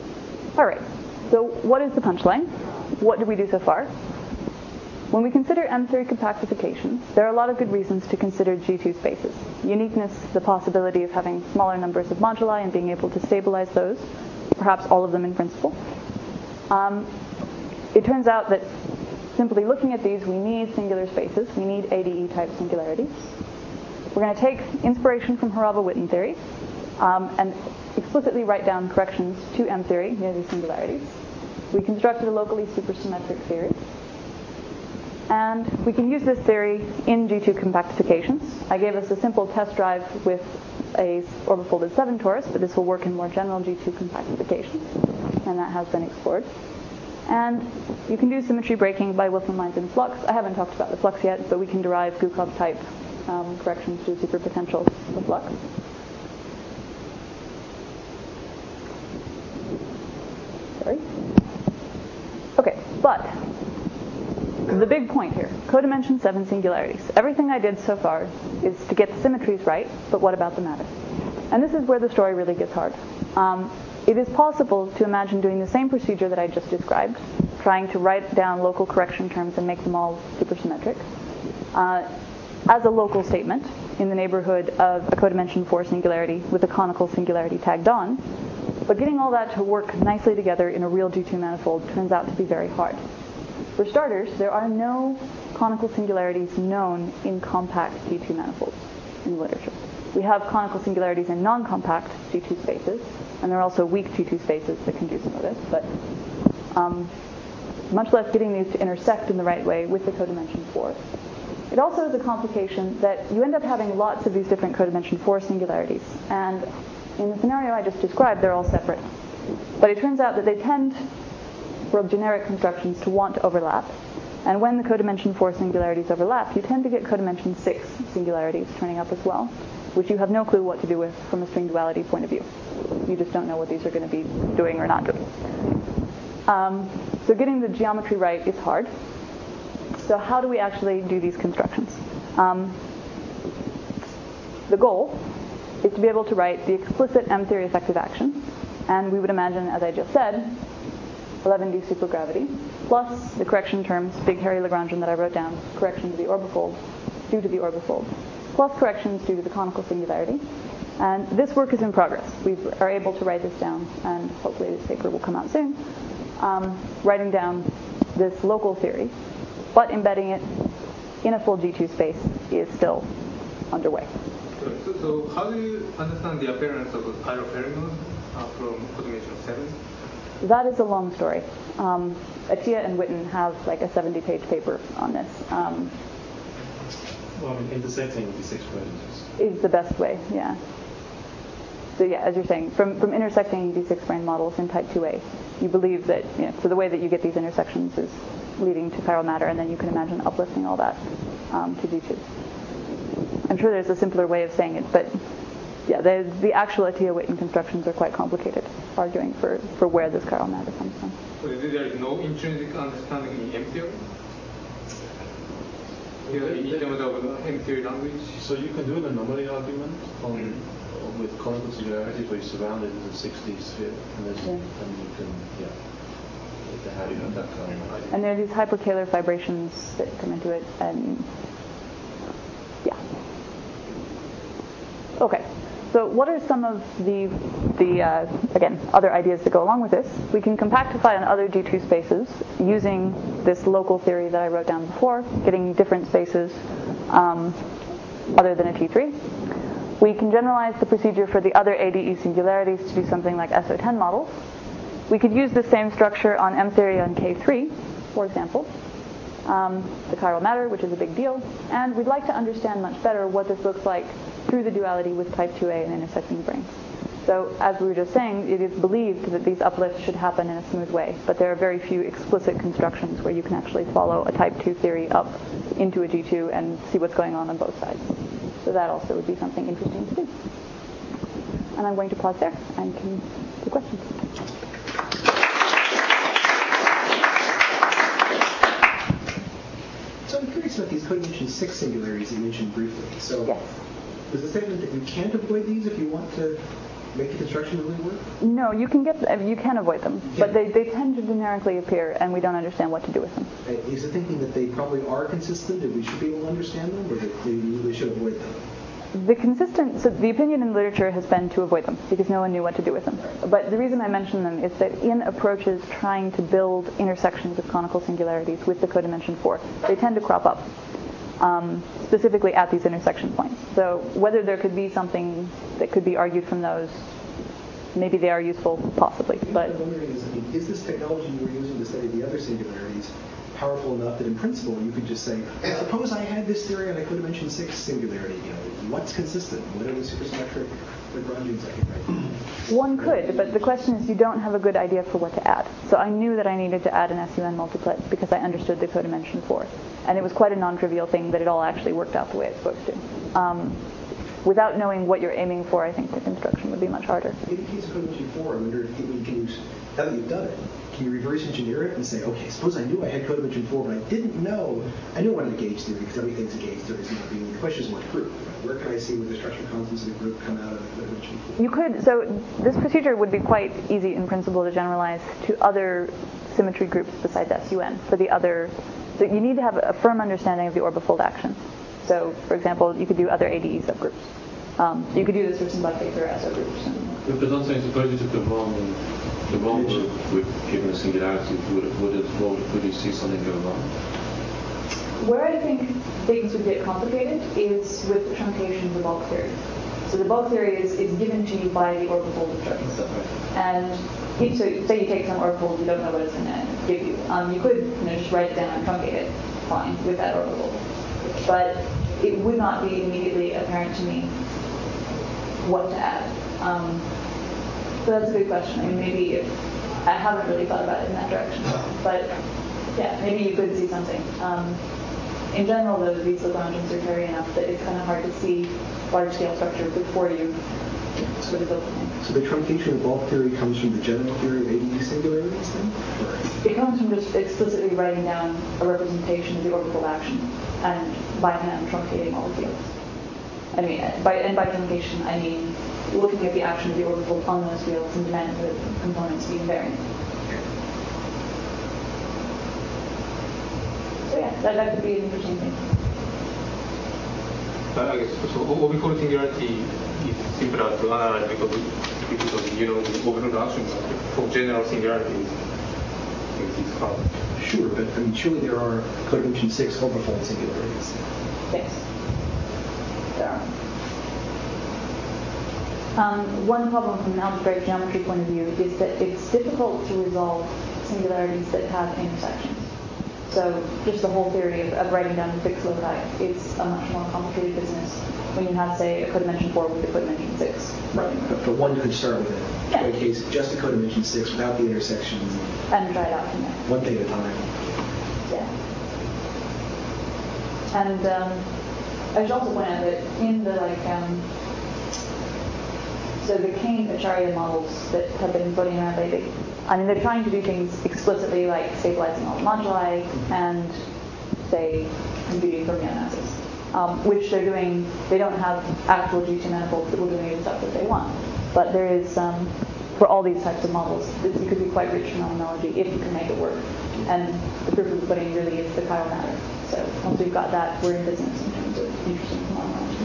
All right, so what is the punchline? What did we do so far? When we consider M theory compactification, there are a lot of good reasons to consider G two spaces. Uniqueness, the possibility of having smaller numbers of moduli and being able to stabilize those, perhaps all of them in principle. Um, it turns out that simply looking at these, we need singular spaces. We need A D E-type singularities. We're going to take inspiration from Horava-Witten theory um, and explicitly write down corrections to M theory near these singularities. We constructed a locally supersymmetric theory. And we can use this theory in G two compactifications. I gave us a simple test drive with a orbifolded seven torus, but this will work in more general G two compactifications, and that has been explored. And you can do symmetry breaking by Wilson lines in flux. I haven't talked about the flux yet, but we can derive Gukov-type um, corrections to superpotential of flux. Sorry. Okay, but the big point here, codimension seven singularities. Everything I did so far is to get the symmetries right, but what about the matter? And this is where the story really gets hard. Um, it is possible to imagine doing the same procedure that I just described, trying to write down local correction terms and make them all supersymmetric, uh, as a local statement in the neighborhood of a codimension four singularity with a conical singularity tagged on. But getting all that to work nicely together in a real G two manifold turns out to be very hard. For starters, there are no conical singularities known in compact G two manifolds in the literature. We have conical singularities in non-compact G two spaces, and there are also weak G two spaces that can do some of this, but um, much less getting these to intersect in the right way with the codimension four. It also is a complication that you end up having lots of these different codimension four singularities, and in the scenario I just described, they're all separate. But it turns out that they tend, for generic constructions, to want to overlap. And when the codimension four singularities overlap, you tend to get codimension six singularities turning up as well, which you have no clue what to do with from a string duality point of view. You just don't know what these are going to be doing or not doing. Um, so getting the geometry right is hard. So how do we actually do these constructions? Um, the goal is to be able to write the explicit M theory effective action, and we would imagine, as I just said, eleven D supergravity, plus the correction terms, big hairy Lagrangian that I wrote down, correction to the orbifold, due to the orbifold, plus corrections due to the conical singularity. And this work is in progress. We are able to write this down, and hopefully this paper will come out soon, um, writing down this local theory, but embedding it in a full G two space is still underway. So, so how do you understand the appearance of a chiral perimeter uh, from codimension seven? That is a long story. Um, Atiyah and Witten have like a seventy-page paper on this. Um, Well, I mean, intersecting D six brains is the best way, yeah. So yeah, as you're saying, from, from intersecting D six brane models in type two A, you believe that, you know, so the way that you get these intersections is leading to chiral matter, and then you can imagine uplifting all that um, to G two. I'm sure there's a simpler way of saying it, but yeah, the, the actual Atiyah-Witten constructions are quite complicated, arguing for, for where this chiral matter comes from. So there is no intrinsic understanding in M theory? In terms of M theory language? So you can do an anomaly argument on, mm-hmm. with conical singularities where you surround it with a six D sphere, and then yeah. and you can, yeah, how do you have that kind of idea. And there are these hypercalar vibrations that come into it, and yeah. Okay. So what are some of the, the uh, again, other ideas that go along with this? We can compactify on other G two spaces using this local theory that I wrote down before, getting different spaces um, other than a T three. We can generalize the procedure for the other A D E singularities to do something like S O ten models. We could use the same structure on M theory on K three, for example. Um, the chiral matter, which is a big deal, and we'd like to understand much better what this looks like through the duality with type two A and intersecting branes. So as we were just saying, it is believed that these uplifts should happen in a smooth way, but there are very few explicit constructions where you can actually follow a type two theory up into a G two and see what's going on on both sides. So that also would be something interesting to do. And I'm going to pause there and can take questions. So I'm curious about these codimension six singularities you mentioned briefly. So yes. is the statement that you can't avoid these if you want to make the construction really work? No, you can get you can avoid them, Yeah. but they, they tend to generically appear, and we don't understand what to do with them. Uh, Is it thinking that they probably are consistent and we should be able to understand them, or that they really should avoid them? The consistent, so the opinion in literature has been to avoid them because no one knew what to do with them. But the reason I mention them is that in approaches trying to build intersections of conical singularities with the codimension four, they tend to crop up, um, specifically at these intersection points. So whether there could be something that could be argued from those, maybe they are useful, possibly. What But I'm wondering is, I mean, is this technology you were using to study the other singularities powerful enough that in principle you could just say, suppose I had this theory and I could have mentioned six singularity, you know, what's consistent? What are the supersymmetric Lagrangians I could write? one could, but the question is you don't have a good idea for what to add. So I knew that I needed to add an S U N multiplet because I understood the codimension four. And it was quite a non-trivial thing that it all actually worked out the way it's supposed to. Um, without knowing what you're aiming for, I think the construction would be much harder. In the case of codimension four, I wonder if you can use, now that you've done it, can you reverse engineer it and say, okay, suppose I knew I had codimension four, but I didn't know, I knew I wanted a gauge theory because everything's a gauge theory. So the question is what group? Where can I see where the structure constants of the group come out of the codimension four? You could, so this procedure would be quite easy in principle to generalize to other symmetry groups besides S U N for the other, so you need to have a firm understanding of the orbifold action. So, for example, you could do other A D E subgroups. Um, so you could do this for some buckets or S O groups. And But don't say, suppose you took the wrong, the wrong group with given a singularity, would it, would it, would, would you see something go wrong? Where I think things would get complicated is with the truncation of the bulk theory. So the bulk theory is, is given to you by the orbifold obstructions. And if, so say you take some orbifold, you don't know what it's going to give you. Um, you could you know, just write it down and truncate it, fine, with that orbifold. But it would not be immediately apparent to me what to add. Um, so that's a good question. I mean, maybe if, I haven't really thought about it in that direction. But yeah, maybe you could see something. Um, in general, though, these Lagrangians are hairy enough that it's kind of hard to see large-scale structure before you sort of build something. So the truncation of bulk theory comes from the general theory of A D E singularities then? Or? It comes from just explicitly writing down a representation of the orbital action and by hand truncating all the fields. I mean, by, and by truncation, I mean looking at the action of the orbital on those fields and demanding the components be invariant. So yeah, that, that could be an interesting thing. Uh, I guess so. Orbifold singularity is simpler to analyze because because you know the orbital action. For general singularities, it's hard. Sure, but I mean, surely there are codimension six orbifold singularities. Yes, there are. Um, one problem from an algebraic geometry point of view is that it's difficult to resolve singularities that have intersections. So just the whole theory of, of writing down fixed loci is a much more complicated business when you have, say, a codimension four with a codimension six. Right, but, but one could start with it. Yeah. In case just a codimension six without the intersections, And try it out from there. one thing at a time. Yeah. And um, I should also point out that in the like, um, so the Kane-Acharya models that have been floating around lately, I mean, they're trying to do things explicitly like stabilizing all the moduli and, say, computing fermion masses, um, which they're doing. They don't have actual G two manifolds that will do any of the stuff that they want. But there is, um, for all these types of models, it could be quite rich phenomenology if you can make it work. And the proof of the pudding really is the chiral matter. So once we've got that, we're in business in terms of interesting phenomenology.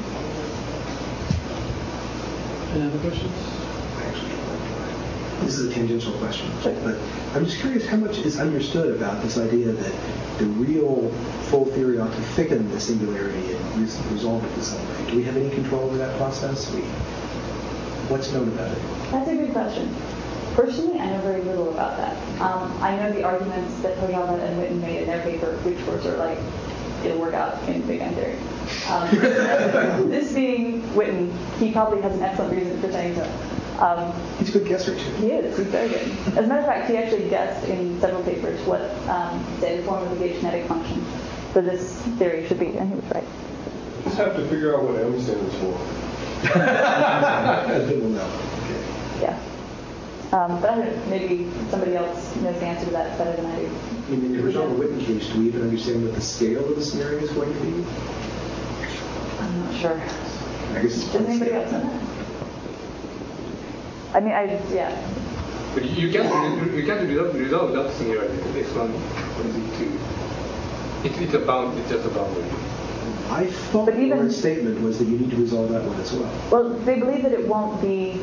Any other questions? Actually, this is a tangential question, but I'm just curious how much is understood about this idea that the real full theory ought to thicken the singularity and res- resolve it in some way. Do we have any control over that process? We, what's known about it? That's a good question. Personally, I know very little about that. Um, I know the arguments that Hojava and Witten made in their paper, which were sort of like, it'll work out in Big Bang Theory. Um, this being Witten, he probably has an excellent reason for saying so. Um, He's a good guesser, too. he is, he's very good. As a matter of fact, he actually guessed in several papers what, um, say, the form of the gauge kinetic function for this theory should be, and he was right. You just have to figure out what M stands for. Then we'll know. Okay. Yeah. Um, but I don't know, maybe somebody else knows the answer to that better than I do. In the Hojava Witten case, do we even understand what the scale of the scenario is going to be? I'm not sure. I guess it's Does anybody else know that? I mean, I just, yeah. But you can't you can't resolve, resolve that singularity. X one or Z two. It's it's a bound. It's just a boundary. I thought But even- your statement was that you need to resolve that one as well. Well, they believe that it won't be.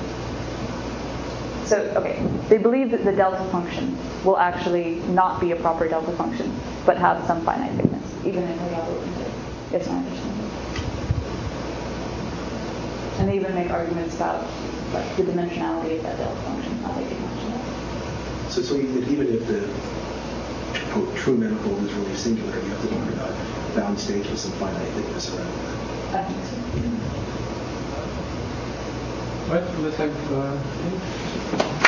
So, okay, they believe that the delta function will actually not be a proper delta function, but have some finite thickness, even if we have open space. Yes, I understand. And they even make arguments about like the dimensionality of that delta function, how they can mention that. So, so even even if the quote, true manifold is really singular, you have to talk about bound states with some finite thickness around it. I think so. Right, let's have. Uh,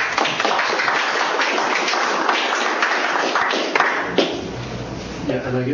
yeah, and I guess.